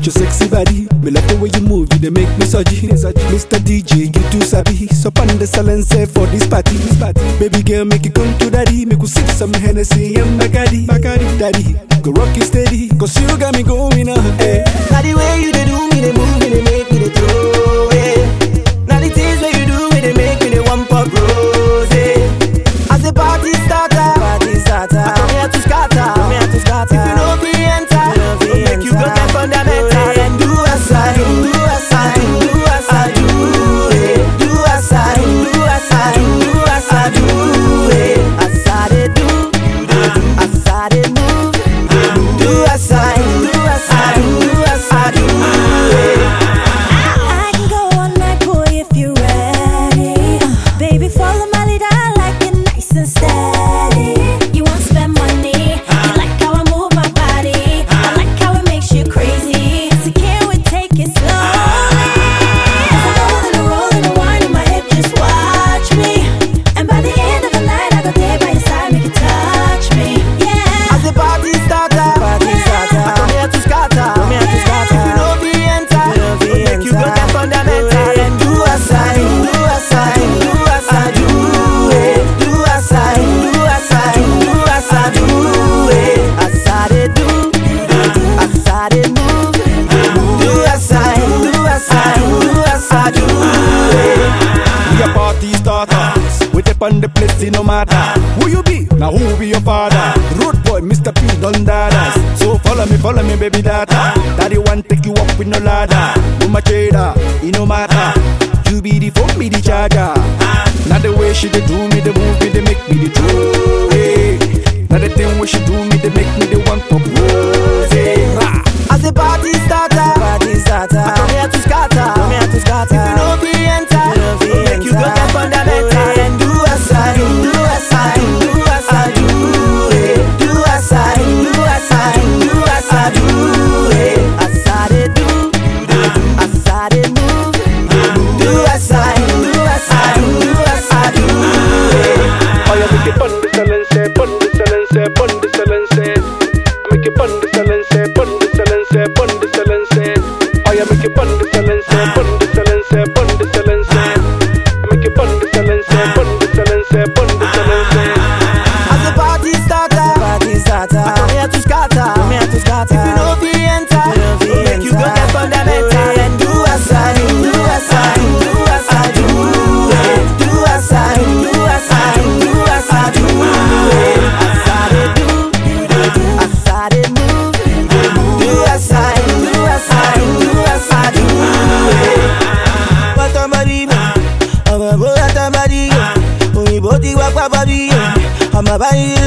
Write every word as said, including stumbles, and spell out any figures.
with your sexy body. Me love the way you move, you they make me surgy. Mister D J, you too sabi. So pan the silence for this party. Baby girl, make it come to daddy. Make you sip some Hennessy and Bacardi. Daddy, go rock it steady, cause you got me going on. Hey. Now the way you they do me, they move me, they make me they throw it. Now the things where you do me, they make me they one pop rose. As the party starter, party starter, I come here to scatter, come here to scatter. If you know me enter, no make you go get fundamental. Then do as I do, do as I do, do as I do, do as I do, do as I do, do as I do, as I they do, as I they move, do as I do, do as I do, do as I do. I can go all night, boy, if you're ready. Uh, baby, follow my lead, I like it nice and steady. You won't spend money, you like how I move my body. I like how it makes you crazy, so can we take it slowly? As I'm rolling and rolling and winding my hip, just watch me. And by the end of the night, I go there by your side, make you touch me. Yeah. As the party starter, party starter, I come here to scatter, come here to scatter. If you know me enter, no make you go get fundamental. Then do as I do, do as I do, do as I do, do as I do, do as I do, do as I do, as I they do, as I they move, do as I do, do as I do, do as I do. We a party starters. We dip on the place, it no matter who you be, now who be your father. Road boy, Mister P, done dadas. So follow me, follow me, baby data. Daddy want take you up with no ladder. No my trader, it no matter. You be the phone, be the charger. Now the way she dey do me, the move me, they make me the true. Hey. Now the thing when she do me, they make me the one top rose. Rah. As the party starter, party starter, I come here to scatter, come here to scatter. If you know me enter, no make you go get fundamental. Then do as I do, do as I do, do as I do, do as I do, do as I do, do as I do, as I they do, as I they move, do as I do, do as I do, do as I do. Oh, you make it pon the silence, pon the silence, pon the silence. Make it pon the silence, pon the silence, pon the silence. Oh, you make it pon the silence, pon the silence, pon the silence. Make it pon the silence, pon the silence, pon the silence. As the party starter, party starter, I come here to scatter, come here to scatter. If you know me enter, no make you go get fundamental. Then do as I do, do as I do, do as I do, do as I do, do as I do, do as I do, as I they do, as I they move, do as I do, do as I do, do as I do. What am I doing? I'm a boy at a body. Only body walk my body. I'm a body.